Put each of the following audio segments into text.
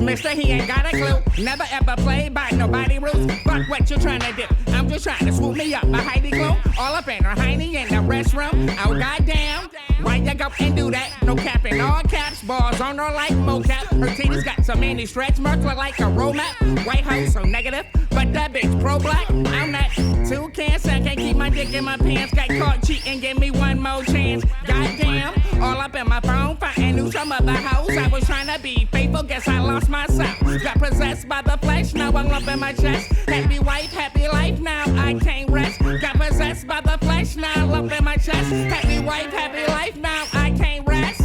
mister, he ain't got a clue. Never ever played by nobody rules. Fuck what you trying to do. I'm just trying to swoop me up a Heidi Klum. All up in her hiney in the restroom. Oh goddamn, why you go and do that? No cap in all caps, balls on her like mocap. Her titties got so many stretch marks, look like a road map. White house so negative, but that bitch pro-black. I'm not too cancer, can't keep my dick in my pants. Got caught cheating, give me one more chance. Goddamn, all up in my phone, fighting new some other house. I was trying to be faithful, guess I lost myself. Got possessed by the flesh, now I'm up in my chest. Happy wife, happy life, now I can't rest. Got possessed by the flesh, now up in my chest. Happy wife, happy life, now I can't rest.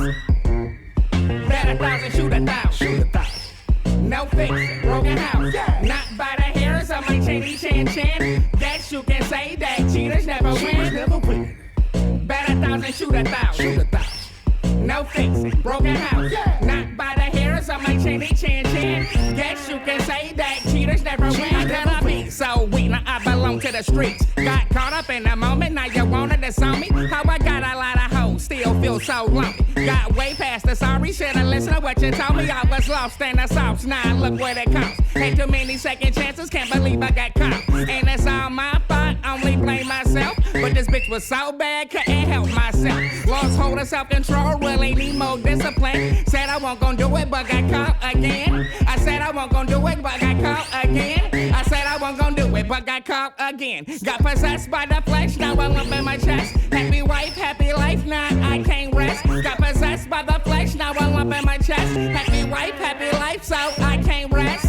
Bet 1,000, shoot 1,000. Shoot 1,000. No fix, broken house. Not by the hairs of my chinny chin chin. That you can say that cheaters never win. Bet 1,000, shoot 1,000. Shoot 1,000. No fix, broken house. Not by the hairs of my chinny chin chin. Guess you can say that cheaters never win. Can I be so weak? Now I belong to the streets. Got caught up in the moment, now you wanna disown me. How I got a lot of hoes, still feel so lonely. Got way past the sorry, should've listened to what you told me. I was lost in the sauce, now look where it comes. Ain't too many second chances, can't believe I got caught. And it's all my fault, only blame myself. But this bitch was so bad, couldn't help myself. Lost hold of self-control, really need more discipline. Said I wasn't gonna do it, but got caught again. I said I wasn't gonna do it, but got caught again. I said I wasn't gonna do it, but got caught again. Got possessed by the flesh, now I'm up in my chest. Happy wife, happy life, now I can't rest. Got possessed by the flesh, now I'm up in my chest. Happy wife, happy life, so I can't rest.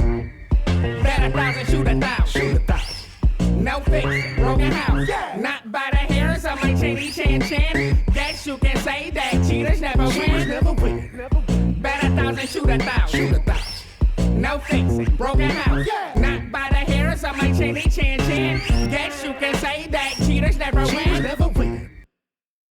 Bet 1,000, shoot 1,000. Shoot 1,000. No fix, broken house. Not by the hairs of my chinny chin chin. Guess you can say that cheaters never win. Bet 1,000, shoot 1,000. Shoot 1,000. No fix, broken house. Not by the hairs of my chinny chin chin. Guess you can say that cheaters never win.